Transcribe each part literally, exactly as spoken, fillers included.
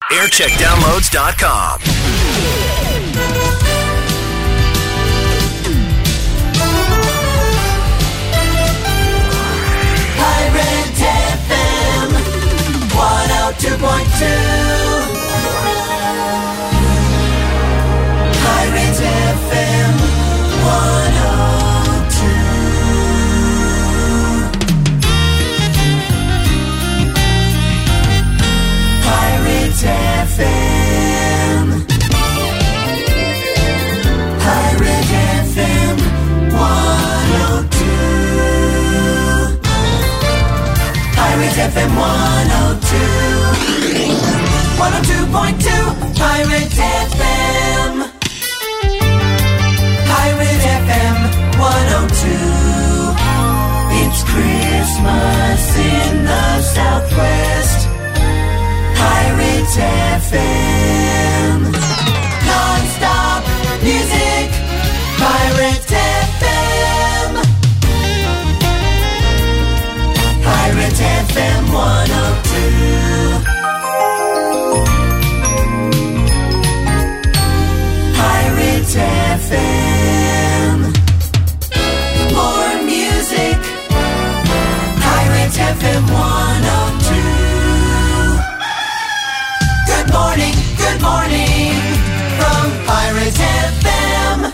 aircheck downloads dot com. Pirate F M one oh two point two. Pirate F M one oh two. Pirate F M. Pirate F M one oh two. Pirate F M one oh two. one oh two point two. Pirate F M. Pirate F M one oh two. It's Christmas in the Southwest. Pirate F M. Non-stop music. Pirate F M. Pirate F M one oh two. Pirate F M. More music. Pirate F M one oh two. Good morning, good morning from Pirate F M.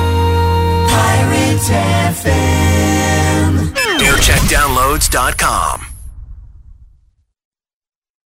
Pirate F M. aircheck downloads dot com.